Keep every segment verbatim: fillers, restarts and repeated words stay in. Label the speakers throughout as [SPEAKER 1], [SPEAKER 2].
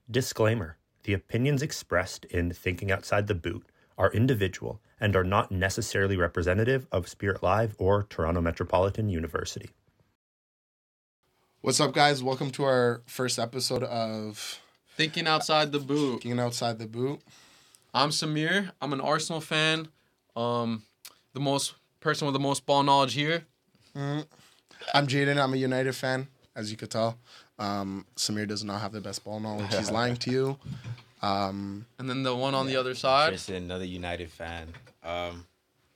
[SPEAKER 1] Disclaimer: the opinions expressed in Thinking Outside the Boot are individual and are not necessarily representative of Spirit Live or Toronto Metropolitan University.
[SPEAKER 2] What's up, guys? Welcome to our first episode of
[SPEAKER 3] Thinking Outside the Boot.
[SPEAKER 2] Thinking Outside the Boot.
[SPEAKER 3] I'm Samir. I'm an Arsenal fan. Um, the most person with the most ball knowledge here.
[SPEAKER 2] Mm. I'm Jaden. I'm a United fan, as you could tell. Um, Samir does not have the best ball knowledge. He's lying to you. Um,
[SPEAKER 3] and then the one on yeah. the other side.
[SPEAKER 4] Tristan, another United fan. Um,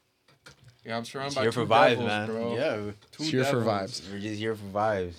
[SPEAKER 3] yeah, I'm surrounded by
[SPEAKER 4] here
[SPEAKER 3] two
[SPEAKER 4] for vibes,
[SPEAKER 3] devils,
[SPEAKER 4] man.
[SPEAKER 3] bro.
[SPEAKER 4] Yeah,
[SPEAKER 2] two here devils. for vibes.
[SPEAKER 4] We're just here for vibes.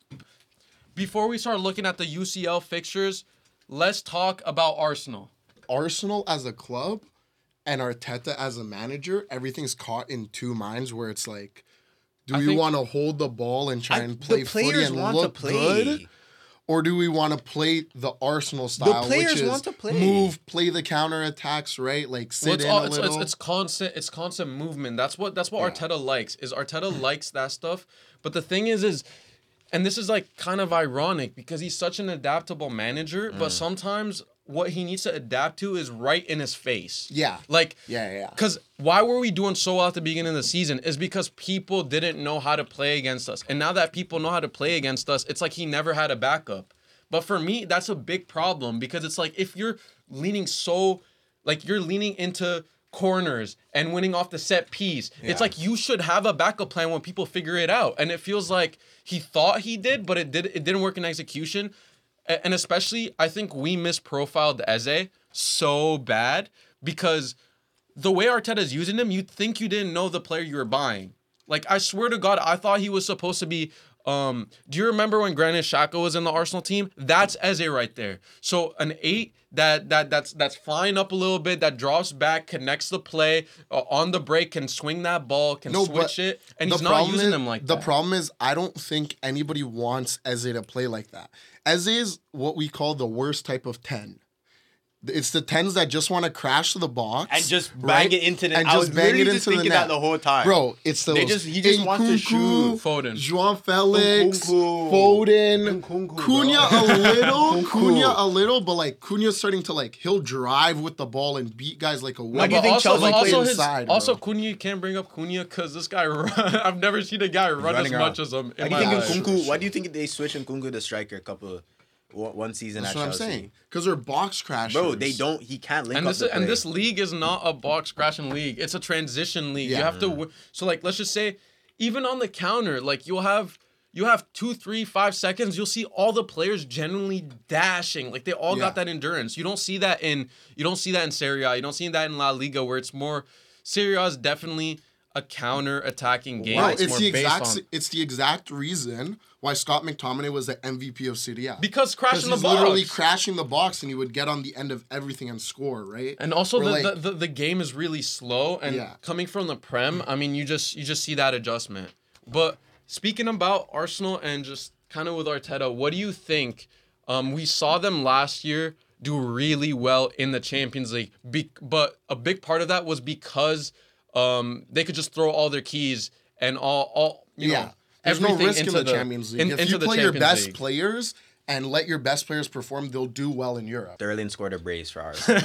[SPEAKER 3] Before we start looking at the U C L fixtures, let's talk about Arsenal.
[SPEAKER 2] Arsenal as a club and Arteta as a manager, everything's caught in two minds where it's like, do I we want to hold the ball and try I, and play footy and look good? Or do we want to play the Arsenal style,
[SPEAKER 4] the players
[SPEAKER 2] which is
[SPEAKER 4] want to play.
[SPEAKER 2] move, play the counterattacks, right? Like sit well, in all,
[SPEAKER 3] a
[SPEAKER 2] it's,
[SPEAKER 3] little.
[SPEAKER 2] It's,
[SPEAKER 3] it's constant. It's constant movement. That's what. That's what yeah. Arteta likes. Is Arteta likes that stuff. But the thing is, is, and this is like kind of ironic because he's such an adaptable manager. Mm. But sometimes what he needs to adapt to is right in his face.
[SPEAKER 2] Yeah.
[SPEAKER 3] Like.
[SPEAKER 2] Yeah, yeah.
[SPEAKER 3] Because why were we doing so well at the beginning of the season? Is because people didn't know how to play against us, and now that people know how to play against us, it's like he never had a backup. But for me, that's a big problem because it's like if you're leaning so, like you're leaning into corners and winning off the set piece, yeah. it's like you should have a backup plan when people figure it out. And it feels like he thought he did, but it did. It didn't work in execution. And especially, I think we misprofiled Eze so bad because the way Arteta's using him, you'd think you didn't know the player you were buying. Like, I swear to God, I thought he was supposed to be... Um, do you remember when Granit Xhaka was in the Arsenal team? That's Eze right there. So an eight that that that's that's flying up a little bit, that drops back, connects the play, uh, on the break, can swing that ball, can no, switch it, and he's not using
[SPEAKER 2] is,
[SPEAKER 3] them like
[SPEAKER 2] the
[SPEAKER 3] that.
[SPEAKER 2] The problem is I don't think anybody wants Eze to play like that. Eze is what we call the worst type of ten. It's the tens that just want to crash to the box
[SPEAKER 4] and just bang
[SPEAKER 2] right?
[SPEAKER 4] it into the
[SPEAKER 2] and
[SPEAKER 4] I
[SPEAKER 2] just
[SPEAKER 4] was
[SPEAKER 2] bang it into
[SPEAKER 4] just
[SPEAKER 2] the
[SPEAKER 4] thinking
[SPEAKER 2] net
[SPEAKER 4] that the whole time,
[SPEAKER 2] bro. It's the
[SPEAKER 4] they just he just Nkunku, wants to shoot
[SPEAKER 3] Foden,
[SPEAKER 2] João Felix,
[SPEAKER 4] Nkunku,
[SPEAKER 2] Foden,
[SPEAKER 4] Nkunku,
[SPEAKER 2] Cunha a little, Cunha a little, but like Cunha's starting to like he'll drive with the ball and beat guys like a.
[SPEAKER 4] Why do you think also, Chelsea
[SPEAKER 3] also
[SPEAKER 4] play
[SPEAKER 3] his,
[SPEAKER 2] inside?
[SPEAKER 3] Also, Cunha, you can't bring up Cunha because this guy. Run, I've never seen a guy run as much as him.
[SPEAKER 4] Why do you think Nkunku? Why do you think they switched Nkunku to striker a couple? One season
[SPEAKER 2] That's
[SPEAKER 4] at
[SPEAKER 2] what
[SPEAKER 4] Chelsea.
[SPEAKER 2] I'm saying. Because they're box crashers.
[SPEAKER 4] Bro, they don't... He can't link
[SPEAKER 3] and
[SPEAKER 4] up
[SPEAKER 3] this
[SPEAKER 4] the
[SPEAKER 3] is,
[SPEAKER 4] play.
[SPEAKER 3] And this league is not a box crashing league. It's a transition league. Yeah. You have to... So, like, let's just say, even on the counter, like, you'll have... You have two, three, five seconds. You'll see all the players genuinely dashing. Like, they all yeah. got that endurance. You don't see that in... You don't see that in Serie A. You don't see that in La Liga, where it's more... Serie A is definitely a counter-attacking game.
[SPEAKER 2] Wow,
[SPEAKER 3] it's,
[SPEAKER 2] it's
[SPEAKER 3] more
[SPEAKER 2] the exact.
[SPEAKER 3] based on...
[SPEAKER 2] It's the exact reason why Scott McTominay was the M V P of Serie A.
[SPEAKER 3] Because crashing the
[SPEAKER 2] he's
[SPEAKER 3] box.
[SPEAKER 2] literally crashing the box, and he would get on the end of everything and score, right?
[SPEAKER 3] And also, the,
[SPEAKER 2] like,
[SPEAKER 3] the, the the game is really slow, and
[SPEAKER 2] yeah.
[SPEAKER 3] coming from the Prem, I mean, you just you just see that adjustment. But speaking about Arsenal and just kind of with Arteta, what do you think? Um, we saw them last year do really well in the Champions League, Be- but a big part of that was because um, they could just throw all their keys and all all you
[SPEAKER 2] yeah.
[SPEAKER 3] know.
[SPEAKER 2] There's
[SPEAKER 3] Everything
[SPEAKER 2] no risk
[SPEAKER 3] into
[SPEAKER 2] in the,
[SPEAKER 3] the
[SPEAKER 2] Champions League.
[SPEAKER 3] In,
[SPEAKER 2] if you play your best
[SPEAKER 3] League.
[SPEAKER 2] players and let your best players perform, they'll do well in Europe.
[SPEAKER 4] Sterling scored a brace for Arsenal.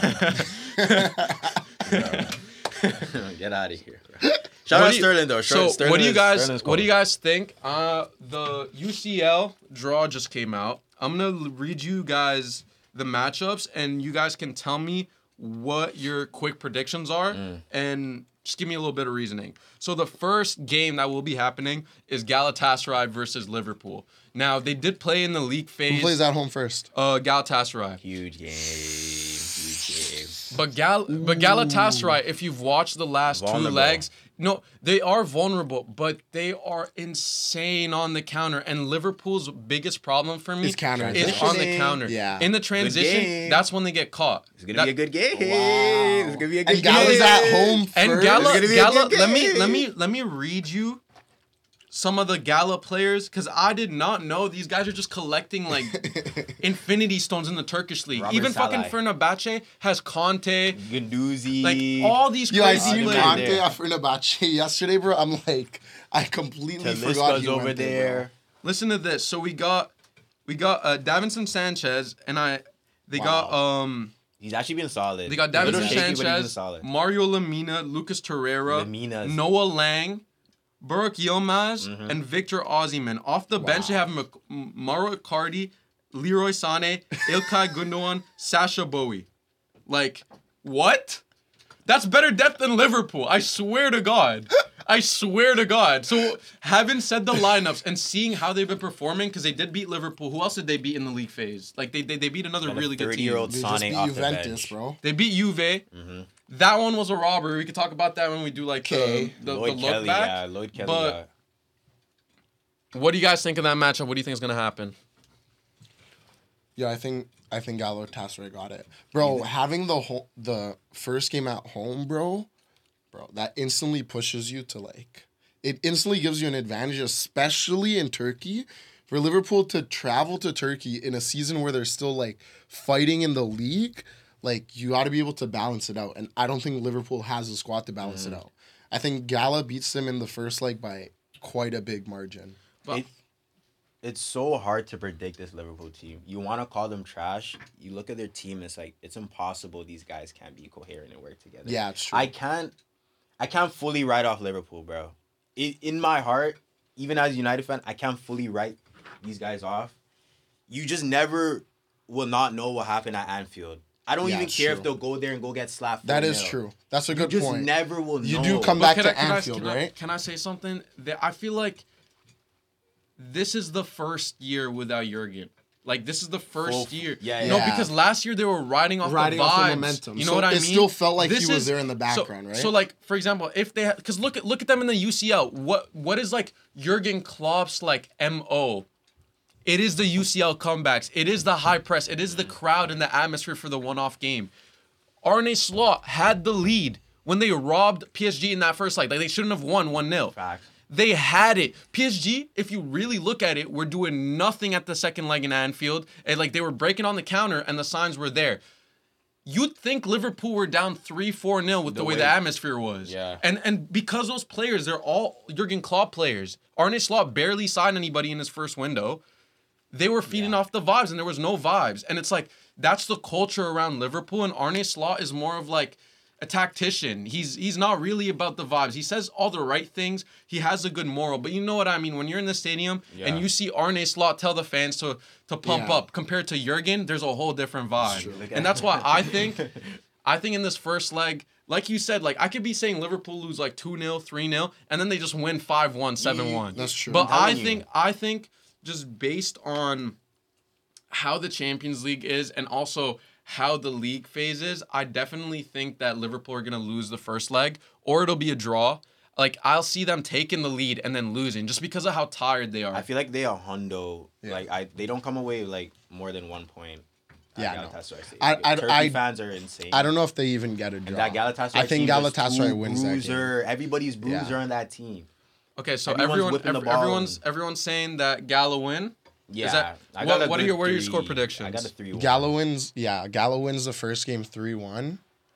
[SPEAKER 4] Get out of here. Bro. Shout out Sterling though.
[SPEAKER 3] So
[SPEAKER 4] Sterling
[SPEAKER 3] what do you guys?
[SPEAKER 4] Sterling's
[SPEAKER 3] what do you guys think? Uh, the U C L draw just came out. I'm gonna read you guys the matchups, and you guys can tell me what your quick predictions are, mm. and just give me a little bit of reasoning. So the first game that will be happening is Galatasaray versus Liverpool. Now, they did play in the league phase.
[SPEAKER 2] Who plays at home first?
[SPEAKER 3] Uh, Galatasaray.
[SPEAKER 4] Huge game. Huge game.
[SPEAKER 3] But Gal, but Galatasaray, if you've watched the last
[SPEAKER 4] vulnerable.
[SPEAKER 3] two legs, no, they are vulnerable, but they are insane on the counter. And Liverpool's biggest problem for me
[SPEAKER 2] is counter.
[SPEAKER 3] is on the counter.
[SPEAKER 2] Yeah.
[SPEAKER 3] In the transition, that's when they get caught.
[SPEAKER 4] It's gonna
[SPEAKER 3] that,
[SPEAKER 4] be a good game.
[SPEAKER 2] Wow.
[SPEAKER 4] It's gonna be a good
[SPEAKER 2] and
[SPEAKER 4] game.
[SPEAKER 2] Gala's at home first.
[SPEAKER 3] And Gala, Gala let me
[SPEAKER 4] game.
[SPEAKER 3] let me let me read you some of the Gala players, because I did not know these guys are just collecting like infinity stones in the Turkish league.
[SPEAKER 4] Robert
[SPEAKER 3] Even
[SPEAKER 4] Salah.
[SPEAKER 3] fucking Fenerbahce has Conte,
[SPEAKER 4] Guendouzi,
[SPEAKER 3] like all these
[SPEAKER 2] Yo, I
[SPEAKER 3] crazy
[SPEAKER 2] seen
[SPEAKER 3] players.
[SPEAKER 2] Conte at Fenerbahce yesterday, bro. I'm like, I completely forgot he
[SPEAKER 4] over
[SPEAKER 2] went
[SPEAKER 4] there.
[SPEAKER 2] there.
[SPEAKER 3] Listen to this. So we got we got uh, Davinson Sanchez, and I They
[SPEAKER 2] Wow.
[SPEAKER 3] got um.
[SPEAKER 4] He's actually been solid.
[SPEAKER 3] They got
[SPEAKER 4] A little
[SPEAKER 3] Davinson
[SPEAKER 4] shaky, but he's been
[SPEAKER 3] Sanchez,
[SPEAKER 4] solid.
[SPEAKER 3] Mario Lamina, Lucas Torreira,
[SPEAKER 4] Laminas.
[SPEAKER 3] Noah Lang, Burak Yilmaz,
[SPEAKER 4] Mhm.
[SPEAKER 3] and Victor Osimhen. Off the bench, they
[SPEAKER 2] Wow.
[SPEAKER 3] have Mc- M- Mauro Icardi, Leroy Sané, Ilkay Gundogan, Sasha Bowie. Like, what? That's better depth than Liverpool. I swear to God. I swear to God. So, having said the lineups and seeing how they've been performing, because they did beat Liverpool. Who else did they beat in the league phase? Like, they they, they beat another
[SPEAKER 4] Got a
[SPEAKER 3] really good team.
[SPEAKER 4] thirty-year-old
[SPEAKER 2] They just
[SPEAKER 4] Sane
[SPEAKER 2] beat
[SPEAKER 4] off the
[SPEAKER 2] Juventus,
[SPEAKER 4] bench.
[SPEAKER 2] bro.
[SPEAKER 3] They beat Juve.
[SPEAKER 4] Mm-hmm.
[SPEAKER 3] That one was a robbery. We could talk about that when we do like the,
[SPEAKER 2] Okay.
[SPEAKER 3] the, the
[SPEAKER 4] Lloyd
[SPEAKER 3] look
[SPEAKER 4] Kelly,
[SPEAKER 3] back.
[SPEAKER 4] yeah, Lloyd Kelly.
[SPEAKER 3] But-
[SPEAKER 4] yeah.
[SPEAKER 3] What do you guys think of that matchup? What do you think is gonna happen?
[SPEAKER 2] Yeah, I think I think Galatasaray got it, bro. Having the whole the first game at home, bro, bro, that instantly pushes you to like. It instantly gives you an advantage, especially in Turkey. For Liverpool to travel to Turkey in a season where they're still like fighting in the league, like you got to be able to balance it out. And I don't think Liverpool has a squad to balance
[SPEAKER 4] Mm.
[SPEAKER 2] it out. I think Gala beats them in the first leg by quite a big margin.
[SPEAKER 3] But
[SPEAKER 4] It- It's so hard to predict this Liverpool team. You want to call them trash. You look at their team. It's like it's impossible. These guys can't be coherent and work together.
[SPEAKER 2] Yeah, it's true.
[SPEAKER 4] I can't. I can't fully write off Liverpool, bro. It, in my heart, even as a United fan, I can't fully write these guys off. You just never will not know what happened at Anfield. I don't
[SPEAKER 2] Yeah,
[SPEAKER 4] even
[SPEAKER 2] it's
[SPEAKER 4] care
[SPEAKER 2] true.
[SPEAKER 4] if they'll go there and go get slapped.
[SPEAKER 2] That
[SPEAKER 4] four
[SPEAKER 2] is
[SPEAKER 4] nil.
[SPEAKER 2] true. That's a
[SPEAKER 4] You
[SPEAKER 2] good
[SPEAKER 4] just
[SPEAKER 2] point.
[SPEAKER 4] never will know.
[SPEAKER 2] You do come
[SPEAKER 3] But
[SPEAKER 2] back
[SPEAKER 3] can
[SPEAKER 2] to
[SPEAKER 3] I- can I-
[SPEAKER 2] Anfield,
[SPEAKER 3] can I-
[SPEAKER 2] right?
[SPEAKER 3] Can I say something? That I feel like this is the first year without Jurgen. Like this is the first
[SPEAKER 4] Full-
[SPEAKER 3] year.
[SPEAKER 4] yeah,
[SPEAKER 3] No,
[SPEAKER 2] yeah.
[SPEAKER 3] because last year they were riding off
[SPEAKER 2] Riding
[SPEAKER 3] the vibes.
[SPEAKER 2] off the momentum.
[SPEAKER 3] You know
[SPEAKER 2] So
[SPEAKER 3] what I
[SPEAKER 2] it
[SPEAKER 3] mean?
[SPEAKER 2] still felt like he
[SPEAKER 3] This
[SPEAKER 2] was
[SPEAKER 3] is-
[SPEAKER 2] there in the
[SPEAKER 3] so-
[SPEAKER 2] background, right?
[SPEAKER 3] So, like, for example, if they because look at look at them in the U C L. What what is like Jurgen Klopp's like M O? It is the U C L comebacks. It is the high press. It is the crowd and the atmosphere for the one-off game. Arne Slot had the lead when they robbed P S G in that first leg. Like they shouldn't have won one nil.
[SPEAKER 4] Facts.
[SPEAKER 3] They had it. P S G, if you really look at it, were doing nothing at the second leg in Anfield. And like they were breaking on the counter and the signs were there. You'd think Liverpool were down three four nil with the,
[SPEAKER 4] The
[SPEAKER 3] way,
[SPEAKER 4] way-
[SPEAKER 3] the atmosphere was.
[SPEAKER 4] Yeah.
[SPEAKER 3] And and because those players, they're all Jurgen Klopp players. Arne Slot barely signed anybody in his first window. They were feeding
[SPEAKER 4] Yeah.
[SPEAKER 3] off the vibes and there was no vibes. And it's like, that's the culture around Liverpool. And Arne Slot is more of like a tactician. He's he's not really about the vibes. He says all the right things. He has a good moral. But you know what I mean? When you're in the stadium
[SPEAKER 4] Yeah.
[SPEAKER 3] and you see Arne Slot tell the fans to, to pump
[SPEAKER 2] Yeah.
[SPEAKER 3] up compared to Jurgen, there's a whole different vibe.
[SPEAKER 2] true.
[SPEAKER 3] And that's why I think, I think in this first leg, like you said, like I could be saying Liverpool lose like two nil, three nil, and then they just win five one, seven one.
[SPEAKER 2] That's true.
[SPEAKER 3] But
[SPEAKER 4] I'm
[SPEAKER 3] I
[SPEAKER 4] telling you.
[SPEAKER 3] think I think just based on how the Champions League is and also how the league phase is, I definitely think that Liverpool are going to lose the first leg or it'll be a draw. Like I'll see them taking the lead and then losing just because of how tired they are.
[SPEAKER 4] I feel like they are hundo.
[SPEAKER 2] Yeah.
[SPEAKER 4] Like I, they don't come away with like more than one point. at
[SPEAKER 2] Yeah, no.
[SPEAKER 4] Galatasaray Stadium.
[SPEAKER 2] I- I-
[SPEAKER 4] Turkey
[SPEAKER 2] I-
[SPEAKER 4] fans are insane.
[SPEAKER 2] I don't know if they even get a
[SPEAKER 4] And
[SPEAKER 2] draw.
[SPEAKER 4] that Galatasaray
[SPEAKER 2] I think
[SPEAKER 4] team, there's
[SPEAKER 2] Galatasaray
[SPEAKER 4] two
[SPEAKER 2] wins that game.
[SPEAKER 4] bruiser. Everybody's bruiser
[SPEAKER 2] Yeah.
[SPEAKER 4] on that team.
[SPEAKER 3] okay, so
[SPEAKER 4] everyone's
[SPEAKER 3] everyone
[SPEAKER 4] whipping the
[SPEAKER 3] ev-
[SPEAKER 4] ball
[SPEAKER 3] everyone's
[SPEAKER 4] and-
[SPEAKER 3] everyone's saying that Gala win.
[SPEAKER 4] Yeah.
[SPEAKER 3] that-
[SPEAKER 4] I
[SPEAKER 3] what-
[SPEAKER 4] got a
[SPEAKER 3] what are
[SPEAKER 4] good
[SPEAKER 3] your- what are your
[SPEAKER 4] three-
[SPEAKER 3] score
[SPEAKER 4] I
[SPEAKER 3] predictions?
[SPEAKER 4] got a three.
[SPEAKER 2] Gala wins, yeah, Gala wins the first game three one.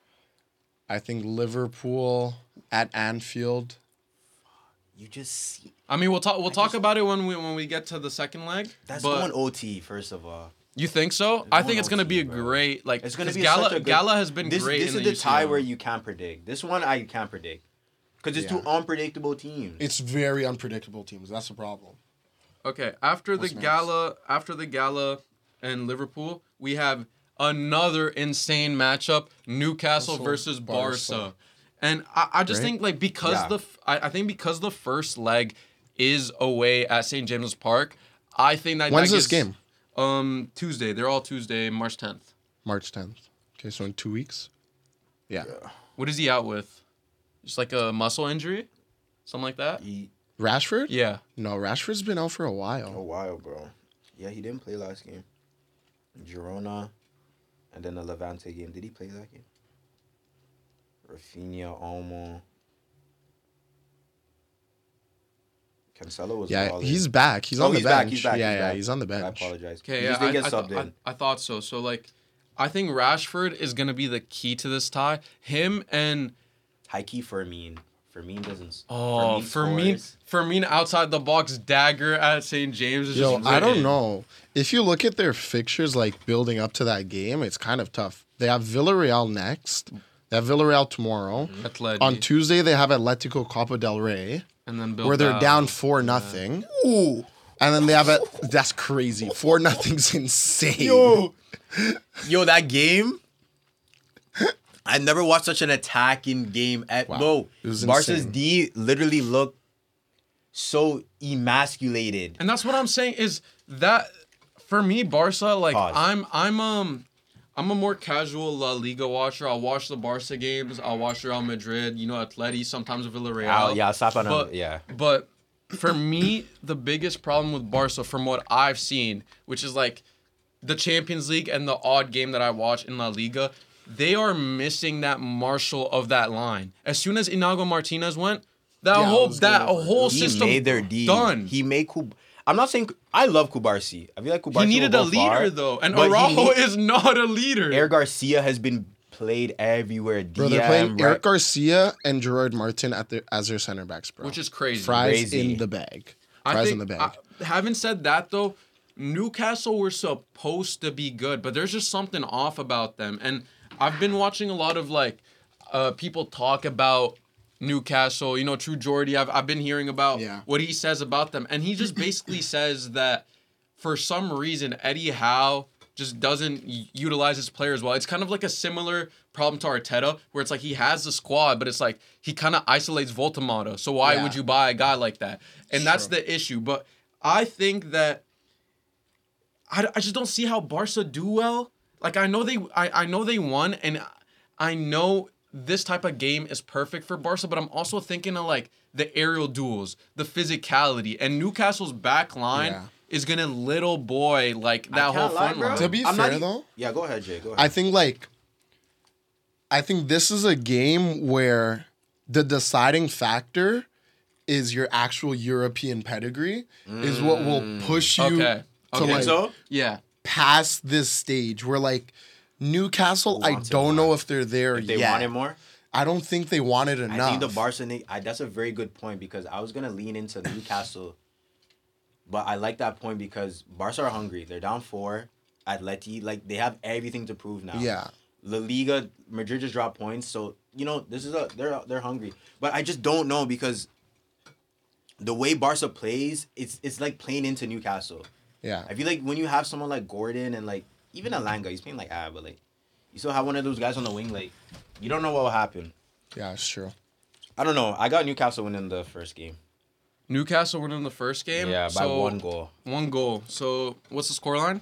[SPEAKER 2] I think Liverpool at Anfield.
[SPEAKER 4] You just see.
[SPEAKER 3] I mean, we'll talk we'll
[SPEAKER 4] I
[SPEAKER 3] talk
[SPEAKER 4] just-
[SPEAKER 3] about it when we when we get to the second leg.
[SPEAKER 4] That's
[SPEAKER 3] but
[SPEAKER 4] going O T first of all.
[SPEAKER 3] you think so?
[SPEAKER 4] It's
[SPEAKER 3] I
[SPEAKER 4] going
[SPEAKER 3] think it's going to
[SPEAKER 4] O T,
[SPEAKER 3] be a
[SPEAKER 4] bro.
[SPEAKER 3] great like
[SPEAKER 4] It's gonna
[SPEAKER 3] 'cause
[SPEAKER 4] be
[SPEAKER 3] Gala
[SPEAKER 4] such a good,
[SPEAKER 3] Gala has been
[SPEAKER 4] this,
[SPEAKER 3] great
[SPEAKER 4] This
[SPEAKER 3] in
[SPEAKER 4] is
[SPEAKER 3] the
[SPEAKER 4] the tie
[SPEAKER 3] U C L.
[SPEAKER 4] where you can't predict. This one I can't predict because it's
[SPEAKER 2] Yeah.
[SPEAKER 4] two unpredictable teams.
[SPEAKER 2] It's very unpredictable teams. That's the problem.
[SPEAKER 3] Okay, after the
[SPEAKER 2] What's next?
[SPEAKER 3] Gala, after the Gala and Liverpool, we have another insane matchup: Newcastle
[SPEAKER 2] Newcastle,
[SPEAKER 3] versus Barca.
[SPEAKER 2] Barca.
[SPEAKER 3] And I, I just
[SPEAKER 2] Right?
[SPEAKER 3] think like because
[SPEAKER 4] Yeah.
[SPEAKER 3] the f- I, I think because the first leg is away at Saint James's Park, I think that
[SPEAKER 2] When's
[SPEAKER 3] that
[SPEAKER 2] this
[SPEAKER 3] gives-
[SPEAKER 2] game?
[SPEAKER 3] Um, Tuesday. They're all Tuesday, March tenth.
[SPEAKER 2] March tenth. Okay, so in two weeks. Yeah.
[SPEAKER 3] What is he out with? Just like a muscle injury, something like that.
[SPEAKER 4] He,
[SPEAKER 2] Rashford?
[SPEAKER 3] Yeah.
[SPEAKER 2] No, Rashford's been out for a
[SPEAKER 4] a
[SPEAKER 2] while.
[SPEAKER 4] while, bro. Yeah, he didn't play last game. Girona, and then the Levante game. Did he play that game? Rafinha, Olmo. Cancelo was
[SPEAKER 2] Yeah,
[SPEAKER 4] balling.
[SPEAKER 2] he's back. He's
[SPEAKER 4] Oh,
[SPEAKER 2] on the
[SPEAKER 4] he's back,
[SPEAKER 2] bench.
[SPEAKER 4] he's back,
[SPEAKER 2] yeah,
[SPEAKER 4] he's
[SPEAKER 2] yeah,
[SPEAKER 4] back.
[SPEAKER 2] he's on the
[SPEAKER 4] I
[SPEAKER 2] bench.
[SPEAKER 4] apologize.
[SPEAKER 3] Okay,
[SPEAKER 4] he
[SPEAKER 3] yeah,
[SPEAKER 4] just
[SPEAKER 3] I,
[SPEAKER 4] didn't get
[SPEAKER 3] I,
[SPEAKER 4] subbed
[SPEAKER 3] th-
[SPEAKER 4] in.
[SPEAKER 3] I, I thought so. So like, I think Rashford is gonna be the key to this tie. Him and
[SPEAKER 4] High key Fermin. Fermin doesn't.
[SPEAKER 3] Oh, Fermin, Fermin outside the box dagger at Saint James is
[SPEAKER 2] Yo,
[SPEAKER 3] just
[SPEAKER 2] I don't
[SPEAKER 3] written.
[SPEAKER 2] know. If you look at their fixtures, like building up to that game, it's kind of tough. They have Villarreal next. They have Villarreal tomorrow.
[SPEAKER 3] Atleti.
[SPEAKER 2] On Tuesday, they have Atletico Copa del Rey,
[SPEAKER 3] And then
[SPEAKER 2] where they're
[SPEAKER 3] Bilbao.
[SPEAKER 2] down four nothing. Ooh. And then they have it. That's crazy. Four nothing's insane.
[SPEAKER 4] Yo, yo, that game. I never watched such an attacking game. At
[SPEAKER 2] Wow.
[SPEAKER 4] bro,
[SPEAKER 2] It was
[SPEAKER 4] Barca's
[SPEAKER 2] insane.
[SPEAKER 4] D literally looked so emasculated.
[SPEAKER 3] And that's what I'm saying is that for me, Barca, like
[SPEAKER 4] Pause.
[SPEAKER 3] I'm I'm um I'm a more casual La Liga watcher. I'll watch the Barca games. I'll watch Real Madrid. You know, Atleti. Sometimes Villarreal.
[SPEAKER 4] Oh, yeah, I'll stop on
[SPEAKER 3] But-
[SPEAKER 4] yeah.
[SPEAKER 3] But for me, the biggest problem with Barca, from what I've seen, which is like the Champions League and the odd game that I watch in La Liga, they are missing that marshal of that line. As soon as Inago Martinez went, that
[SPEAKER 2] Yeah, I
[SPEAKER 3] whole
[SPEAKER 2] was
[SPEAKER 3] that
[SPEAKER 2] gonna-
[SPEAKER 3] whole
[SPEAKER 4] He
[SPEAKER 3] system
[SPEAKER 4] made their D.
[SPEAKER 3] done.
[SPEAKER 4] He made Kub. I'm not saying I love Kubarsi. I feel like Kubarsi
[SPEAKER 3] He needed
[SPEAKER 4] will
[SPEAKER 3] a
[SPEAKER 4] go
[SPEAKER 3] leader
[SPEAKER 4] far,
[SPEAKER 3] though, and
[SPEAKER 4] but he
[SPEAKER 3] Araujo
[SPEAKER 4] need-
[SPEAKER 3] is not a leader.
[SPEAKER 4] Eric Garcia has been played everywhere.
[SPEAKER 2] Bro,
[SPEAKER 4] D M,
[SPEAKER 2] they're playing
[SPEAKER 4] right?
[SPEAKER 2] Eric Garcia and Gerard Martin at their, as their center backs, bro.
[SPEAKER 3] Which is crazy.
[SPEAKER 2] Fries
[SPEAKER 4] Crazy.
[SPEAKER 2] in the bag.
[SPEAKER 3] I
[SPEAKER 2] Fries
[SPEAKER 3] think,
[SPEAKER 2] in the bag.
[SPEAKER 3] I- having said that though, Newcastle were supposed to be good, but there's just something off about them. And I've been watching a lot of like uh, people talk about Newcastle. You know, True Geordie. I've I've been hearing about
[SPEAKER 2] Yeah.
[SPEAKER 3] what he says about them, and he just basically says that for some reason Eddie Howe just doesn't y- utilize his players well. It's kind of like a similar problem to Arteta, where it's like he has the squad, but it's like he kind of isolates Voltemata. So why
[SPEAKER 2] Yeah.
[SPEAKER 3] would you buy a guy like that? And that's
[SPEAKER 2] Sure.
[SPEAKER 3] the issue. But I think that I, I just don't see how Barca do well. Like I know they I, I know they won, and I know this type of game is perfect for Barca, but I'm also thinking of like the aerial duels, the physicality, and Newcastle's back line
[SPEAKER 2] Yeah.
[SPEAKER 3] is gonna little boy like
[SPEAKER 4] I
[SPEAKER 3] that whole
[SPEAKER 4] can't lie,
[SPEAKER 3] front
[SPEAKER 4] bro.
[SPEAKER 3] line.
[SPEAKER 2] To be
[SPEAKER 4] I'm
[SPEAKER 2] fair,
[SPEAKER 4] not e-
[SPEAKER 2] though,
[SPEAKER 4] Yeah, go ahead, Jay. Go ahead.
[SPEAKER 2] I think like I think this is a game where the deciding factor is your actual European pedigree is what will push you
[SPEAKER 3] Okay.
[SPEAKER 2] to
[SPEAKER 3] Okay.
[SPEAKER 2] like
[SPEAKER 4] so?
[SPEAKER 3] Yeah.
[SPEAKER 2] past this stage where like Newcastle, I
[SPEAKER 4] Wants it
[SPEAKER 2] don't
[SPEAKER 4] more.
[SPEAKER 2] know if they're there
[SPEAKER 4] If they
[SPEAKER 2] yet.
[SPEAKER 4] want it more,
[SPEAKER 2] I don't think they want it enough.
[SPEAKER 4] I think the Barca. ne- I, that's a very good point because I was gonna lean into Newcastle, but I like that point because Barca are hungry. They're down four. Atleti, like they have everything to prove now.
[SPEAKER 2] Yeah.
[SPEAKER 4] La Liga, Madrid just dropped points, so you know this is a they're they're hungry. But I just don't know because the way Barca plays, it's it's like playing into Newcastle.
[SPEAKER 2] Yeah.
[SPEAKER 4] I feel like when you have someone like Gordon and like even Alanga, he's playing like ah, but like you still have one of those guys on the wing, like you don't know what will happen.
[SPEAKER 2] Yeah, it's true.
[SPEAKER 4] I don't know. I got Newcastle winning the first game.
[SPEAKER 3] Newcastle winning the first game.
[SPEAKER 4] Yeah, by
[SPEAKER 3] so,
[SPEAKER 4] one goal.
[SPEAKER 3] One goal. So what's the scoreline?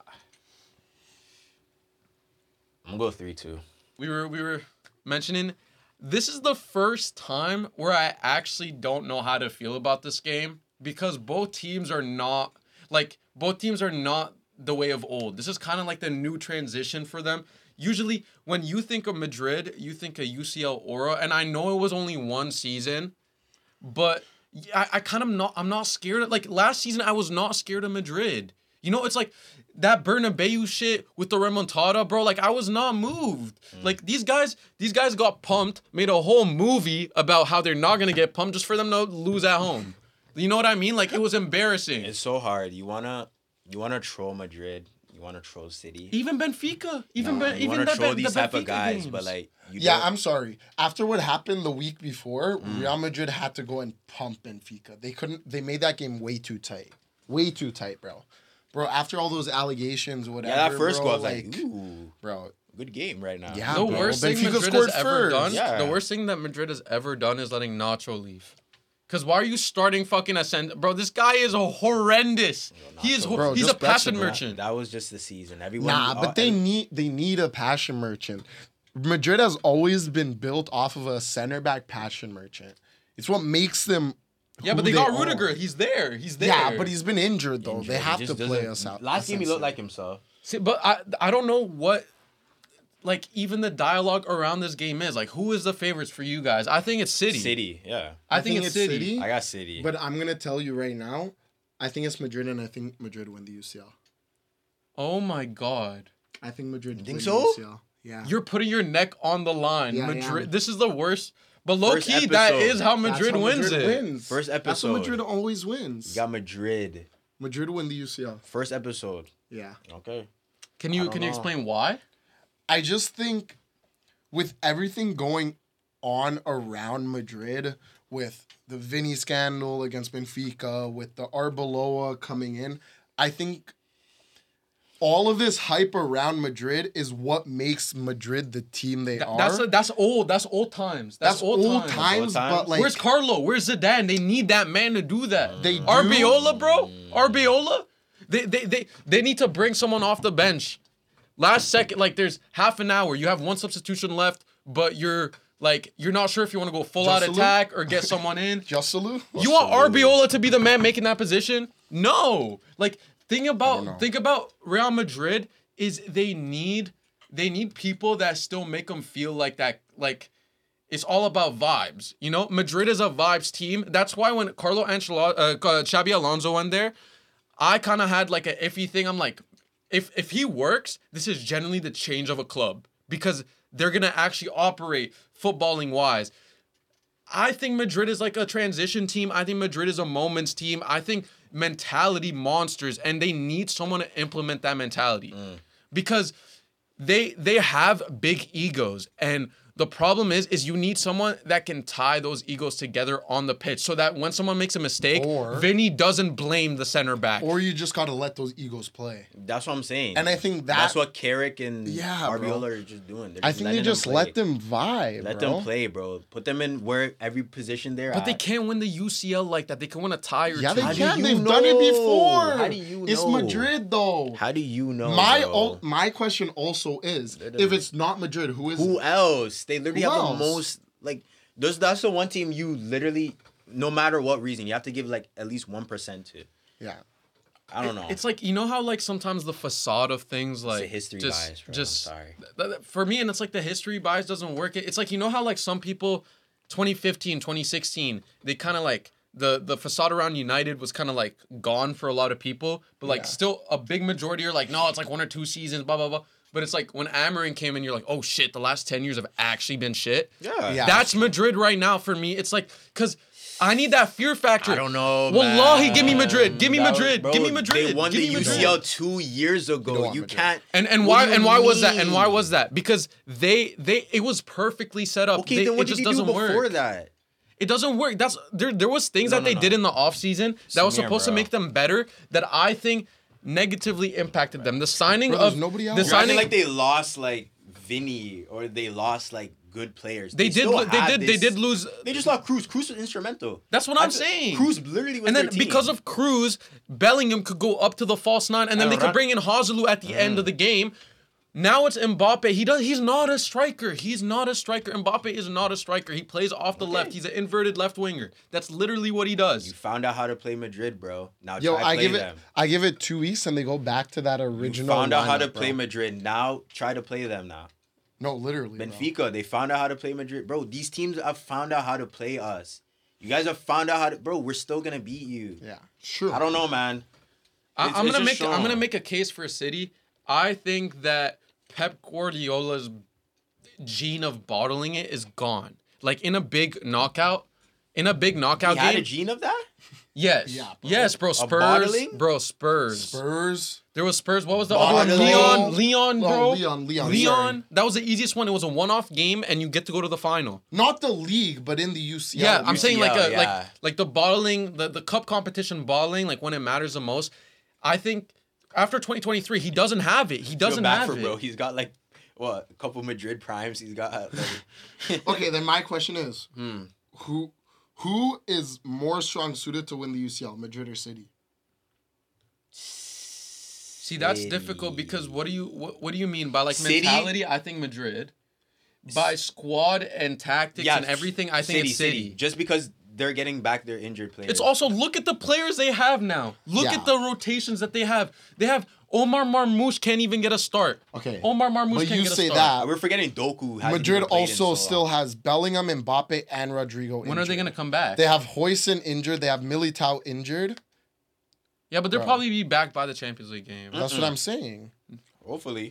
[SPEAKER 4] I'm gonna go three two.
[SPEAKER 3] We were we were mentioning this is the first time where I actually don't know how to feel about this game because both teams are not like both teams are not the way of old. This is kind of like the new transition for them. Usually when you think of Madrid, you think of U C L Aura, and I know it was only one season, but I, I kind of not I'm not scared of like last season I was not scared of Madrid. You know, it's like that Bernabeu shit with the remontada, bro. Like I was not moved.
[SPEAKER 4] Mm.
[SPEAKER 3] Like these guys, these guys got pumped, made a whole movie about how they're not gonna get pumped just for them to lose at home. You know what I mean? Like it was embarrassing.
[SPEAKER 4] It's so hard. You wanna you wanna troll Madrid. You wanna troll City.
[SPEAKER 3] Even Benfica, even
[SPEAKER 4] No,
[SPEAKER 3] ben,
[SPEAKER 4] you
[SPEAKER 3] even
[SPEAKER 4] wanna
[SPEAKER 3] the,
[SPEAKER 4] troll
[SPEAKER 3] Ben-
[SPEAKER 4] these
[SPEAKER 3] the
[SPEAKER 4] type of
[SPEAKER 3] Benfica
[SPEAKER 4] guys,
[SPEAKER 3] games.
[SPEAKER 4] but like you
[SPEAKER 2] Yeah,
[SPEAKER 4] don't-
[SPEAKER 2] I'm sorry. After what happened the week before, Real Madrid had to go and pump Benfica. They couldn't. They made that game way too tight. Way too tight, bro. Bro, after all those allegations, whatever.
[SPEAKER 4] yeah, that first
[SPEAKER 2] bro,
[SPEAKER 4] goal I was like, ooh,
[SPEAKER 2] bro.
[SPEAKER 4] good game right now.
[SPEAKER 2] Yeah.
[SPEAKER 3] the
[SPEAKER 2] bro.
[SPEAKER 3] worst
[SPEAKER 2] Benfica
[SPEAKER 3] thing Madrid
[SPEAKER 2] scored
[SPEAKER 3] has ever
[SPEAKER 2] first.
[SPEAKER 3] done.
[SPEAKER 4] Yeah.
[SPEAKER 3] The worst thing that Madrid has ever done is letting Nacho leave. Cause why are you starting fucking Ascend, bro? This guy is a horrendous. He is. Ho-
[SPEAKER 2] Bro,
[SPEAKER 3] he's a
[SPEAKER 2] just press
[SPEAKER 3] passion
[SPEAKER 2] him, bro.
[SPEAKER 3] merchant.
[SPEAKER 4] That was just the season. Everyone.
[SPEAKER 2] Nah,
[SPEAKER 4] all-
[SPEAKER 2] but they need they need a passion merchant. Madrid has always been built off of a center back passion merchant. It's what makes them.
[SPEAKER 3] Yeah,
[SPEAKER 2] who
[SPEAKER 3] but they got
[SPEAKER 2] are.
[SPEAKER 3] Rudiger. He's there. He's there.
[SPEAKER 2] Yeah, but he's been injured though.
[SPEAKER 4] injured.
[SPEAKER 2] They
[SPEAKER 4] He
[SPEAKER 2] have
[SPEAKER 4] just
[SPEAKER 2] to play
[SPEAKER 4] doesn't-
[SPEAKER 2] us out.
[SPEAKER 4] Last game he looked like himself.
[SPEAKER 3] See, but I I don't know what, like even the dialogue around this game is like. Who is the favorites for you guys? I think it's City.
[SPEAKER 4] City, yeah.
[SPEAKER 3] I, think, it's City.
[SPEAKER 4] I got City.
[SPEAKER 2] But I'm gonna tell you right now, I think it's Madrid, and I think Madrid win the U C L.
[SPEAKER 3] Oh my god.
[SPEAKER 2] I think Madrid.
[SPEAKER 4] You think
[SPEAKER 2] win
[SPEAKER 4] so?
[SPEAKER 2] the U C L. Yeah.
[SPEAKER 3] You're putting your neck on the line.
[SPEAKER 2] Yeah,
[SPEAKER 3] Madrid.
[SPEAKER 2] yeah.
[SPEAKER 3] This is the worst. But low
[SPEAKER 4] First
[SPEAKER 3] key, that
[SPEAKER 4] episode.
[SPEAKER 3] is how Madrid
[SPEAKER 2] That's how
[SPEAKER 3] wins
[SPEAKER 2] Madrid
[SPEAKER 3] it.
[SPEAKER 2] Wins.
[SPEAKER 4] First
[SPEAKER 2] That's
[SPEAKER 4] episode.
[SPEAKER 2] how Madrid always wins.
[SPEAKER 4] You got Madrid.
[SPEAKER 2] Madrid win the U C L.
[SPEAKER 4] First episode.
[SPEAKER 2] Yeah.
[SPEAKER 4] Okay.
[SPEAKER 3] Can you
[SPEAKER 4] I don't
[SPEAKER 3] can you
[SPEAKER 4] know.
[SPEAKER 3] explain why?
[SPEAKER 2] I just think with everything going on around Madrid, with the Vinny scandal against Benfica, with the Arbeloa coming in, I think all of this hype around Madrid is what makes Madrid the team they
[SPEAKER 3] Th-
[SPEAKER 2] are.
[SPEAKER 3] That's that's old. That's old times. That's,
[SPEAKER 2] That's
[SPEAKER 3] old,
[SPEAKER 2] old
[SPEAKER 3] times.
[SPEAKER 2] times,
[SPEAKER 4] Old times?
[SPEAKER 2] but like
[SPEAKER 3] Where's Carlo? Where's Zidane? They need that man to do that.
[SPEAKER 2] They do.
[SPEAKER 3] Arbelola, bro. Arbelola. They, they they they need to bring someone off the bench. Last second, like there's half an hour. You have one substitution left, but you're like you're not sure if you want to go full out
[SPEAKER 2] Joselu?
[SPEAKER 3] attack or get someone in.
[SPEAKER 2] Joselu?
[SPEAKER 3] You want Arbelola to be the man making that position? No. Like think
[SPEAKER 2] know.
[SPEAKER 3] about think about Real Madrid is they need they need people that still make them feel like that like it's all about vibes. You know, Madrid is a vibes team. That's why when Carlo Ancelotti, uh, Xabi Alonso went there, I kind of had like an iffy thing. I'm like, if if he works, this is generally the change of a club because they're gonna actually operate footballing wise. I think Madrid is like a transition team. I think Madrid is a moments team. I think mentality monsters, and they need someone to implement that mentality
[SPEAKER 4] Mm.
[SPEAKER 3] because they they have big egos, and the problem is is you need someone that can tie those egos together on the pitch so that when someone makes a mistake,
[SPEAKER 2] Or-
[SPEAKER 3] Vinny doesn't blame the center back.
[SPEAKER 2] Or you just gotta let those egos play.
[SPEAKER 4] That's what I'm saying.
[SPEAKER 2] And I think that
[SPEAKER 4] That's what Carrick and
[SPEAKER 2] Yeah, bro.
[SPEAKER 4] Arbelola are just doing. They're
[SPEAKER 2] I
[SPEAKER 4] just
[SPEAKER 2] think they
[SPEAKER 4] letting
[SPEAKER 2] just
[SPEAKER 4] them
[SPEAKER 2] let
[SPEAKER 4] play.
[SPEAKER 2] them vibe.
[SPEAKER 4] Let
[SPEAKER 2] bro.
[SPEAKER 4] them play, bro. Put them in where every position they're
[SPEAKER 3] but
[SPEAKER 4] at.
[SPEAKER 3] they can't win the U C L like that. They can win a tie or
[SPEAKER 2] Yeah,
[SPEAKER 3] two.
[SPEAKER 2] they
[SPEAKER 4] How do
[SPEAKER 2] can.
[SPEAKER 4] you
[SPEAKER 2] They've done it
[SPEAKER 4] know?
[SPEAKER 2] before.
[SPEAKER 4] How do you
[SPEAKER 2] It's
[SPEAKER 4] know?
[SPEAKER 2] Madrid though.
[SPEAKER 4] How do you know?
[SPEAKER 2] my
[SPEAKER 4] bro?
[SPEAKER 2] ul- my question also is, if it's not Madrid, who is
[SPEAKER 4] Who
[SPEAKER 2] it?
[SPEAKER 4] else? They literally
[SPEAKER 2] Who
[SPEAKER 4] have
[SPEAKER 2] else?
[SPEAKER 4] the most like. Those that's the one team you literally, no matter what reason, you have to give like at least one percent to.
[SPEAKER 2] Yeah.
[SPEAKER 4] I don't know.
[SPEAKER 3] It's like you know how like sometimes the facade of things like
[SPEAKER 4] a history
[SPEAKER 3] just,
[SPEAKER 4] bias, bro.
[SPEAKER 3] Just
[SPEAKER 4] I'm sorry.
[SPEAKER 3] th- th- for me, and it's like the history bias doesn't work. It- It's like you know how like some people, twenty fifteen, twenty sixteen, they kind of like the the facade around United was kind of like gone for a lot of people, but like
[SPEAKER 2] Yeah.
[SPEAKER 3] still a big majority are like no, it's like one or two seasons, blah blah blah. But it's like when Amarin came in, you're like, oh shit, the last ten years have actually been shit.
[SPEAKER 4] Yeah.
[SPEAKER 2] Yeah.
[SPEAKER 3] That's Madrid right now for me. It's like because. I need that fear factor.
[SPEAKER 4] I don't know.
[SPEAKER 3] Wallahi,
[SPEAKER 4] man.
[SPEAKER 3] give me Madrid. Give me
[SPEAKER 4] That was-
[SPEAKER 3] Madrid.
[SPEAKER 4] bro,
[SPEAKER 3] give me Madrid.
[SPEAKER 4] They won
[SPEAKER 3] give
[SPEAKER 4] the
[SPEAKER 3] me
[SPEAKER 4] U
[SPEAKER 3] Madrid.
[SPEAKER 4] C L two years
[SPEAKER 2] don't
[SPEAKER 4] ago.
[SPEAKER 2] want
[SPEAKER 4] You
[SPEAKER 2] Madrid.
[SPEAKER 4] can't.
[SPEAKER 3] And and
[SPEAKER 4] What
[SPEAKER 3] why
[SPEAKER 4] do you
[SPEAKER 3] and why was that? And why
[SPEAKER 4] mean?
[SPEAKER 3] was that? Because they they it was perfectly set up.
[SPEAKER 4] Okay,
[SPEAKER 3] They-
[SPEAKER 4] then what
[SPEAKER 3] it
[SPEAKER 4] did
[SPEAKER 3] just
[SPEAKER 4] he do
[SPEAKER 3] doesn't
[SPEAKER 4] before
[SPEAKER 3] work.
[SPEAKER 4] that?
[SPEAKER 3] It doesn't work. That's there. There was things
[SPEAKER 4] No,
[SPEAKER 3] that
[SPEAKER 4] no,
[SPEAKER 3] they
[SPEAKER 4] no.
[SPEAKER 3] did in the offseason that was
[SPEAKER 4] Samir,
[SPEAKER 3] supposed to
[SPEAKER 4] bro.
[SPEAKER 3] make them better. That I think negatively impacted them. The signing
[SPEAKER 2] Bro, there's
[SPEAKER 3] of
[SPEAKER 2] nobody else.
[SPEAKER 3] the
[SPEAKER 2] You're
[SPEAKER 4] You're acting
[SPEAKER 3] signing
[SPEAKER 4] like they lost like Vinny or they lost like good players.
[SPEAKER 3] they did
[SPEAKER 4] still
[SPEAKER 3] lo- they
[SPEAKER 4] had
[SPEAKER 3] did they
[SPEAKER 4] this-
[SPEAKER 3] did lose.
[SPEAKER 4] They just lost Cruz. Cruz was instrumental.
[SPEAKER 3] That's what I'm
[SPEAKER 4] I th-
[SPEAKER 3] saying.
[SPEAKER 4] Cruz literally was
[SPEAKER 3] And then
[SPEAKER 4] their team.
[SPEAKER 3] because of Cruz, Bellingham could go up to the false nine, and then
[SPEAKER 4] And
[SPEAKER 3] they could
[SPEAKER 4] Ra-
[SPEAKER 3] bring in Hazelu at the end of the game. Now it's Mbappe. He does. He's not a striker. He's not a striker. Mbappe is not a striker. He plays off the left. He's an inverted left winger. That's literally what he does.
[SPEAKER 4] you found out how to play Madrid, bro. Now
[SPEAKER 2] Yo,
[SPEAKER 4] try
[SPEAKER 2] I
[SPEAKER 4] play
[SPEAKER 2] give
[SPEAKER 4] them.
[SPEAKER 2] it I give it two weeks and they go back to that
[SPEAKER 4] You
[SPEAKER 2] original.
[SPEAKER 4] found out how to
[SPEAKER 2] lineup,
[SPEAKER 4] play
[SPEAKER 2] bro.
[SPEAKER 4] Madrid. Now try to play them now.
[SPEAKER 2] No, literally. bro.
[SPEAKER 4] Benfica, they found out how to play Madrid. Bro, these teams have found out how to play us. You guys have found out how to bro, we're still gonna beat you.
[SPEAKER 2] Yeah. Sure.
[SPEAKER 4] I don't know, man.
[SPEAKER 3] I,
[SPEAKER 4] It's-
[SPEAKER 3] I'm
[SPEAKER 4] it's
[SPEAKER 3] gonna
[SPEAKER 4] just
[SPEAKER 3] make. I'm
[SPEAKER 4] shown.
[SPEAKER 3] gonna make a case for City. I think that Pep Guardiola's gene of bottling it is gone. Like in a big knockout, in a big knockout
[SPEAKER 4] He had a
[SPEAKER 3] game.
[SPEAKER 4] gene of that?
[SPEAKER 3] Yes.
[SPEAKER 2] Yeah, bro.
[SPEAKER 3] Yes, bro. Spurs.
[SPEAKER 4] bottling?
[SPEAKER 3] Bro, Spurs.
[SPEAKER 2] Spurs.
[SPEAKER 3] There was Spurs. What was the other one?
[SPEAKER 2] Bottling.
[SPEAKER 3] Leon. Leon,
[SPEAKER 2] Oh,
[SPEAKER 3] bro.
[SPEAKER 2] Leon, Leon,
[SPEAKER 3] Leon.
[SPEAKER 2] sorry.
[SPEAKER 3] That was the easiest one. It was a one-off game, and you get to go to the final.
[SPEAKER 2] Not the league, but in the U C L.
[SPEAKER 3] Yeah, I'm saying like a
[SPEAKER 4] U C L, yeah.
[SPEAKER 3] like like the bottling, the, the cup competition bottling, like when it matters the most. I think after twenty twenty-three, he doesn't have it. He
[SPEAKER 4] Feel
[SPEAKER 3] doesn't
[SPEAKER 4] bad
[SPEAKER 3] have
[SPEAKER 4] for
[SPEAKER 3] it.
[SPEAKER 4] bro. He's got like what a couple Madrid primes. He's got uh, like,
[SPEAKER 2] Okay, then my question is,
[SPEAKER 3] Hmm.
[SPEAKER 2] who who is more strong suited to win the U C L, Madrid or City?
[SPEAKER 3] See, that's difficult because what do you what, what do you mean by like
[SPEAKER 4] City?
[SPEAKER 3] mentality? I think Madrid. By squad and tactics and everything, I think
[SPEAKER 4] City,
[SPEAKER 3] it's City.
[SPEAKER 4] Just because they're getting back their injured players.
[SPEAKER 3] It's also look at the players they have now. Look
[SPEAKER 2] Yeah.
[SPEAKER 3] at the rotations that they have. They have Omar Marmoush can't even get a start.
[SPEAKER 2] Okay.
[SPEAKER 3] Omar Marmoush
[SPEAKER 2] But
[SPEAKER 3] can't
[SPEAKER 2] you
[SPEAKER 3] get a
[SPEAKER 2] say
[SPEAKER 3] start.
[SPEAKER 2] that.
[SPEAKER 4] we're forgetting Doku. hasn't
[SPEAKER 2] Madrid
[SPEAKER 4] even played in
[SPEAKER 2] also
[SPEAKER 4] so
[SPEAKER 2] still
[SPEAKER 4] long.
[SPEAKER 2] has Bellingham, Mbappe, and Rodrigo
[SPEAKER 3] When are
[SPEAKER 2] injured.
[SPEAKER 3] they gonna come back?
[SPEAKER 2] They have Hoyson injured. They have Militao injured.
[SPEAKER 3] yeah, but they'll
[SPEAKER 2] Bro.
[SPEAKER 3] probably be back by the Champions League game.
[SPEAKER 2] That's what I'm saying.
[SPEAKER 4] Hopefully.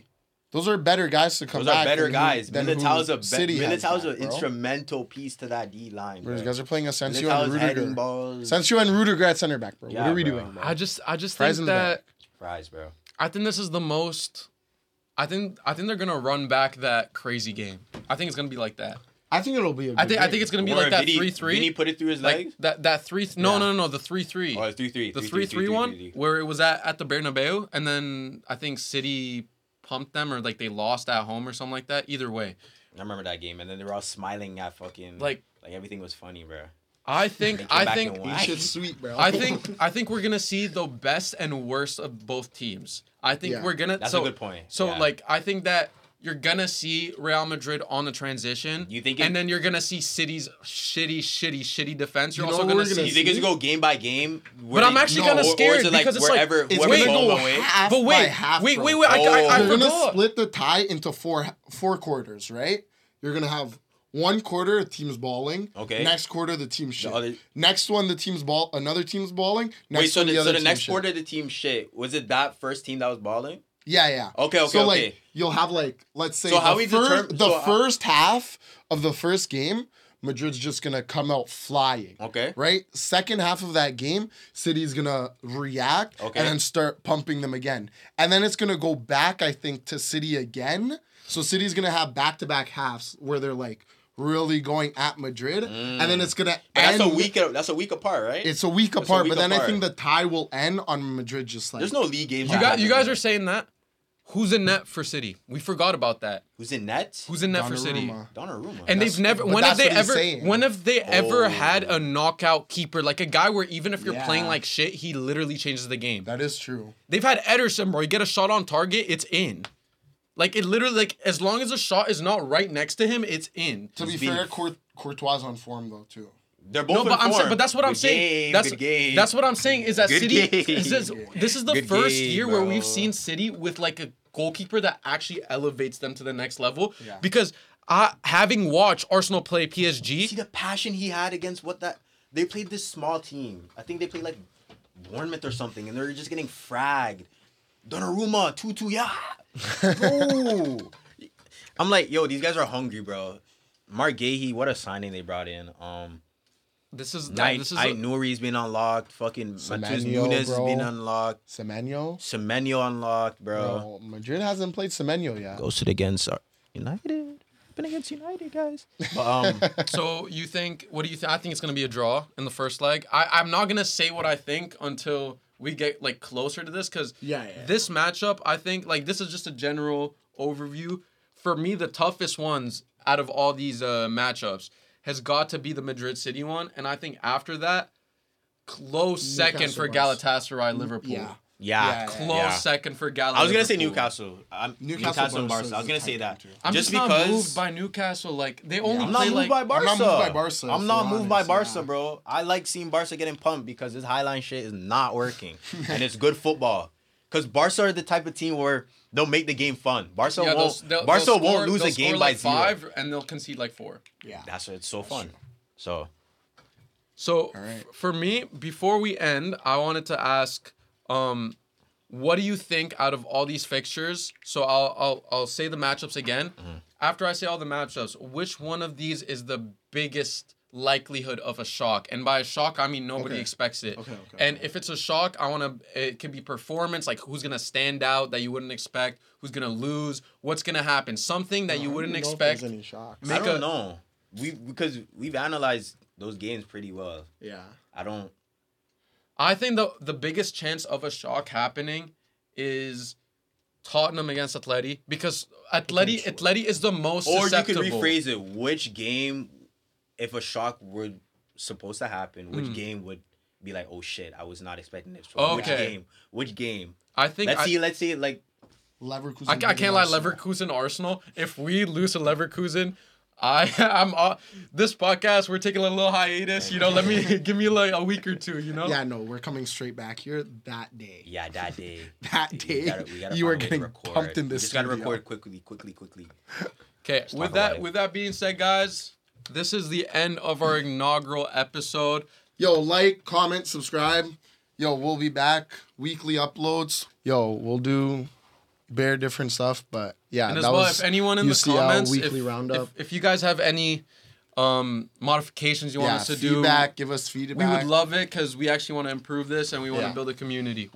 [SPEAKER 2] Those are better guys to come
[SPEAKER 4] Those
[SPEAKER 2] back.
[SPEAKER 4] are better
[SPEAKER 2] than
[SPEAKER 4] guys.
[SPEAKER 2] Who, than
[SPEAKER 4] Militao's
[SPEAKER 2] who
[SPEAKER 4] a be-
[SPEAKER 2] City has
[SPEAKER 4] Militao's
[SPEAKER 2] back,
[SPEAKER 4] an
[SPEAKER 2] bro.
[SPEAKER 4] instrumental piece to that D line.
[SPEAKER 2] Bro,
[SPEAKER 4] Bro.
[SPEAKER 2] these guys are playing Asensio
[SPEAKER 4] Militao's
[SPEAKER 2] and
[SPEAKER 4] heading
[SPEAKER 2] Rudiger.
[SPEAKER 4] balls.
[SPEAKER 2] Asensio and Rudiger at center back, bro.
[SPEAKER 4] Yeah,
[SPEAKER 2] what are we
[SPEAKER 4] bro.
[SPEAKER 2] doing, bro?
[SPEAKER 3] I just I just
[SPEAKER 2] Fries
[SPEAKER 3] think
[SPEAKER 2] in the
[SPEAKER 3] that
[SPEAKER 4] Fries, bro.
[SPEAKER 3] I think this is the most. I think I think they're gonna run back that crazy game. I think it's gonna be like that.
[SPEAKER 2] I think it'll be a good
[SPEAKER 3] I think I
[SPEAKER 2] game.
[SPEAKER 3] think it's gonna be
[SPEAKER 4] Or
[SPEAKER 3] like that
[SPEAKER 4] Vinny-
[SPEAKER 3] three three.
[SPEAKER 4] Vinny put it through his
[SPEAKER 3] like
[SPEAKER 4] legs.
[SPEAKER 3] that that three. Th- no
[SPEAKER 4] Yeah.
[SPEAKER 3] no no no the three three.
[SPEAKER 4] Oh, it's three three.
[SPEAKER 3] The three three one where it was at at the Bernabeu, and then I think City pumped them or like they lost at home or something like that. Either way,
[SPEAKER 4] I remember that game, and then they were all smiling at fucking
[SPEAKER 3] like
[SPEAKER 4] like everything was funny, bro.
[SPEAKER 3] I
[SPEAKER 4] They
[SPEAKER 3] think
[SPEAKER 4] came
[SPEAKER 3] I
[SPEAKER 4] back
[SPEAKER 3] think
[SPEAKER 4] and won.
[SPEAKER 2] This shit's sweet, bro.
[SPEAKER 3] I think I think we're gonna see the best and worst of both teams. I think
[SPEAKER 2] Yeah.
[SPEAKER 3] we're gonna.
[SPEAKER 4] That's
[SPEAKER 3] so,
[SPEAKER 4] a good point.
[SPEAKER 3] So
[SPEAKER 4] Yeah.
[SPEAKER 3] like I think that you're gonna see Real Madrid on the transition.
[SPEAKER 4] You think it-
[SPEAKER 3] and then you're gonna see City's shitty, shitty, shitty defense. You're
[SPEAKER 2] You know
[SPEAKER 3] also
[SPEAKER 2] what
[SPEAKER 3] gonna
[SPEAKER 2] we're gonna
[SPEAKER 3] see.
[SPEAKER 4] You think it's gonna go game by game?
[SPEAKER 3] But I'm actually kinda scared because it's like-
[SPEAKER 4] wherever,
[SPEAKER 2] it's
[SPEAKER 4] whoever's
[SPEAKER 2] gonna
[SPEAKER 4] home
[SPEAKER 2] go
[SPEAKER 4] away.
[SPEAKER 2] half
[SPEAKER 3] But
[SPEAKER 2] by
[SPEAKER 3] wait,
[SPEAKER 2] half,
[SPEAKER 3] wait,
[SPEAKER 2] bro.
[SPEAKER 3] wait, wait! I, I, I
[SPEAKER 2] You're gonna
[SPEAKER 3] forgot.
[SPEAKER 2] split the tie into four four quarters, right? You're gonna have one quarter the team's balling.
[SPEAKER 4] Okay.
[SPEAKER 2] Next quarter the team's shit.
[SPEAKER 4] other-
[SPEAKER 2] Next one the team's ball. Another team's balling. Next
[SPEAKER 4] Wait, so
[SPEAKER 2] one
[SPEAKER 4] the,
[SPEAKER 2] the
[SPEAKER 4] so
[SPEAKER 2] other
[SPEAKER 4] the
[SPEAKER 2] team's
[SPEAKER 4] next
[SPEAKER 2] shit.
[SPEAKER 4] quarter the team shit was it that first team that was balling?
[SPEAKER 2] Yeah, yeah.
[SPEAKER 4] Okay, okay,
[SPEAKER 2] So
[SPEAKER 4] okay.
[SPEAKER 2] like you'll have like let's say
[SPEAKER 4] So how
[SPEAKER 2] the,
[SPEAKER 4] we
[SPEAKER 2] first,
[SPEAKER 4] determine-
[SPEAKER 2] the
[SPEAKER 4] so how-
[SPEAKER 2] first half of the first game, Madrid's just gonna come out flying.
[SPEAKER 4] Okay.
[SPEAKER 2] Right? Second half of that game, City's gonna react
[SPEAKER 4] Okay.
[SPEAKER 2] and then start pumping them again. And then it's gonna go back, I think, to City again. So City's gonna have back to back halves where they're like really going at Madrid. And then it's gonna
[SPEAKER 4] But
[SPEAKER 2] end.
[SPEAKER 4] that's a week. That's a week apart, right?
[SPEAKER 2] It's a week
[SPEAKER 4] That's a
[SPEAKER 2] apart,
[SPEAKER 4] week
[SPEAKER 2] but then I
[SPEAKER 4] apart.
[SPEAKER 2] think the tie will end on Madrid just like
[SPEAKER 4] There's no league games.
[SPEAKER 3] You
[SPEAKER 4] that
[SPEAKER 3] got you
[SPEAKER 4] happen.
[SPEAKER 3] guys are saying that. Who's in net for City? We forgot about that.
[SPEAKER 4] Who's in net?
[SPEAKER 3] Who's in net for City?
[SPEAKER 2] Donnarumma.
[SPEAKER 4] Donnarumma.
[SPEAKER 3] And
[SPEAKER 2] That's-
[SPEAKER 3] they've never.
[SPEAKER 2] but
[SPEAKER 3] When have
[SPEAKER 2] that's
[SPEAKER 3] they
[SPEAKER 2] what he's
[SPEAKER 3] ever?
[SPEAKER 2] saying.
[SPEAKER 3] When have they ever
[SPEAKER 4] Oh.
[SPEAKER 3] had a knockout keeper like a guy where even if you're
[SPEAKER 2] Yeah.
[SPEAKER 3] playing like shit, he literally changes the game.
[SPEAKER 2] That is true.
[SPEAKER 3] They've had Ederson, bro. You get a shot on target, it's in. Like it literally, like as long as the shot is not right next to him, it's in.
[SPEAKER 2] To be
[SPEAKER 4] He's been-
[SPEAKER 2] fair, Court, Courtois on form though too.
[SPEAKER 4] They're both
[SPEAKER 3] No, but
[SPEAKER 4] in
[SPEAKER 3] I'm saying,
[SPEAKER 4] form.
[SPEAKER 3] but that's what I'm
[SPEAKER 4] Good
[SPEAKER 3] saying.
[SPEAKER 4] Game,
[SPEAKER 3] that's
[SPEAKER 4] good game.
[SPEAKER 3] that's what I'm saying is that
[SPEAKER 4] Good
[SPEAKER 3] City.
[SPEAKER 4] game.
[SPEAKER 3] This is this is the
[SPEAKER 4] Good
[SPEAKER 3] first
[SPEAKER 4] game,
[SPEAKER 3] year where we've
[SPEAKER 4] bro.
[SPEAKER 3] seen City with like a goalkeeper that actually elevates them to the next level.
[SPEAKER 2] Yeah.
[SPEAKER 3] Because I, having watched Arsenal play P S G,
[SPEAKER 4] See the passion he had against what that they played this small team. I think they played like Bournemouth or something, and they're just getting fragged. Donnarumma, two two, yeah, bro. I'm like, yo, these guys are hungry, bro. Mark Gahey, what a signing they brought in. Um,
[SPEAKER 3] this is
[SPEAKER 4] Night,
[SPEAKER 3] this is
[SPEAKER 4] I
[SPEAKER 3] a-
[SPEAKER 4] Nouri's been unlocked. Fucking Matheus
[SPEAKER 2] Semenyo,
[SPEAKER 4] Nunes has
[SPEAKER 2] bro.
[SPEAKER 4] been unlocked.
[SPEAKER 2] Semenyo,
[SPEAKER 4] Semenyo unlocked, bro.
[SPEAKER 2] bro. Madrid hasn't played Semenyo yet.
[SPEAKER 4] Ghosted against uh, United. Been against United, guys. But, um,
[SPEAKER 3] So you think? What do you think? I think it's gonna be a draw in the first leg. I I'm not gonna say what I think until we get like closer to this, because
[SPEAKER 2] Yeah, yeah.
[SPEAKER 3] this matchup, I think like this is just a general overview. For me, the toughest ones out of all these uh, matchups has got to be the Madrid City one, and I think after that, close second for
[SPEAKER 2] Barca.
[SPEAKER 3] Galatasaray Liverpool.
[SPEAKER 2] Yeah.
[SPEAKER 4] yeah,
[SPEAKER 2] Yeah,
[SPEAKER 3] Close
[SPEAKER 4] yeah.
[SPEAKER 3] second for Galatasaray.
[SPEAKER 4] I was gonna say
[SPEAKER 3] Liverpool.
[SPEAKER 4] Newcastle. I'm,
[SPEAKER 2] Newcastle,
[SPEAKER 4] Newcastle, and
[SPEAKER 2] Barca
[SPEAKER 4] Barca. I was
[SPEAKER 2] is
[SPEAKER 4] gonna
[SPEAKER 2] the
[SPEAKER 4] say
[SPEAKER 2] type
[SPEAKER 4] that.
[SPEAKER 2] too.
[SPEAKER 3] I'm
[SPEAKER 4] just
[SPEAKER 3] just,
[SPEAKER 4] because
[SPEAKER 3] not moved by Newcastle. Like they only
[SPEAKER 4] I'm not
[SPEAKER 3] play
[SPEAKER 4] moved
[SPEAKER 3] like
[SPEAKER 4] by Barca.
[SPEAKER 2] I'm not moved by Barca,
[SPEAKER 4] I'm
[SPEAKER 2] if
[SPEAKER 4] not
[SPEAKER 2] we're
[SPEAKER 4] moved by
[SPEAKER 2] honest,
[SPEAKER 4] Barca,
[SPEAKER 2] yeah.
[SPEAKER 4] bro. I like seeing Barca getting pumped because this highline shit is not working, and it's good football. Because Barca are the type of team where they'll make the game fun. Barca
[SPEAKER 3] yeah,
[SPEAKER 4] won't.
[SPEAKER 3] they'll, they'll,
[SPEAKER 4] Barca
[SPEAKER 3] they'll
[SPEAKER 4] won't
[SPEAKER 3] score-
[SPEAKER 4] lose
[SPEAKER 3] they'll
[SPEAKER 4] a game
[SPEAKER 3] score
[SPEAKER 4] by
[SPEAKER 3] like
[SPEAKER 4] zero.
[SPEAKER 3] five, and they'll concede like four.
[SPEAKER 2] Yeah.
[SPEAKER 4] That's it's so fun. So
[SPEAKER 3] So
[SPEAKER 2] right.
[SPEAKER 3] f- for me, before we end, I wanted to ask, um, what do you think out of all these fixtures? So I'll I'll I'll say the matchups again.
[SPEAKER 2] Mm-hmm.
[SPEAKER 3] After I say all the matchups, which one of these is the biggest likelihood of a shock? And by a shock, I mean nobody
[SPEAKER 2] Okay.
[SPEAKER 3] expects it.
[SPEAKER 2] Okay, okay,
[SPEAKER 3] And if it's a shock, I want to. It could be performance, like who's gonna stand out that you wouldn't expect, who's gonna lose, what's gonna happen, something that you wouldn't expect.
[SPEAKER 2] Any shocks.
[SPEAKER 4] I
[SPEAKER 3] Make
[SPEAKER 4] don't
[SPEAKER 3] a-
[SPEAKER 4] know. We because we've analyzed those games pretty well.
[SPEAKER 2] Yeah.
[SPEAKER 4] I don't.
[SPEAKER 3] I think the the biggest chance of a shock happening is Tottenham against Atleti, because Atleti
[SPEAKER 2] Potentially.
[SPEAKER 3] Atleti is the most
[SPEAKER 4] Or you could
[SPEAKER 3] susceptible.
[SPEAKER 4] rephrase it. Which game, if a shock were supposed to happen, which
[SPEAKER 3] Mm.
[SPEAKER 4] game would be like, oh shit, I was not expecting this. From Which
[SPEAKER 3] Okay.
[SPEAKER 4] game? Which game?
[SPEAKER 3] I think
[SPEAKER 4] Let's
[SPEAKER 3] I,
[SPEAKER 4] see. Let's see. Like
[SPEAKER 2] Leverkusen.
[SPEAKER 3] I, I
[SPEAKER 2] beating
[SPEAKER 3] can't lie.
[SPEAKER 2] Arsenal.
[SPEAKER 3] Leverkusen Arsenal. If we lose to Leverkusen, I I'm uh, this podcast. We're taking a little hiatus. You know, let me give me like a week or two. You know.
[SPEAKER 2] Yeah, no, we're coming straight back here that day.
[SPEAKER 4] yeah, that day.
[SPEAKER 2] That
[SPEAKER 4] We
[SPEAKER 2] day,
[SPEAKER 4] gotta- we gotta
[SPEAKER 2] you were
[SPEAKER 4] find a way to
[SPEAKER 2] getting
[SPEAKER 4] record.
[SPEAKER 2] pumped in
[SPEAKER 4] We
[SPEAKER 2] this
[SPEAKER 4] just gotta
[SPEAKER 2] studio.
[SPEAKER 4] record quickly, quickly, quickly.
[SPEAKER 3] Okay.
[SPEAKER 4] talk
[SPEAKER 3] With
[SPEAKER 4] about
[SPEAKER 3] that,
[SPEAKER 4] it.
[SPEAKER 3] with that being said, guys, this is the end of our inaugural episode.
[SPEAKER 2] Yo, like, comment, subscribe. Yo, we'll be back. Weekly uploads. Yo, we'll do bare different stuff. But yeah,
[SPEAKER 3] and as
[SPEAKER 2] that
[SPEAKER 3] well,
[SPEAKER 2] was
[SPEAKER 3] if anyone in
[SPEAKER 2] U C L
[SPEAKER 3] the comments,
[SPEAKER 2] weekly
[SPEAKER 3] if,
[SPEAKER 2] roundup.
[SPEAKER 3] If, if you guys have any um, modifications you
[SPEAKER 2] yeah,
[SPEAKER 3] want us to
[SPEAKER 2] feedback,
[SPEAKER 3] do,
[SPEAKER 2] give us feedback.
[SPEAKER 3] we would love it because we actually want to improve this and we want to
[SPEAKER 2] Yeah.
[SPEAKER 3] build a community.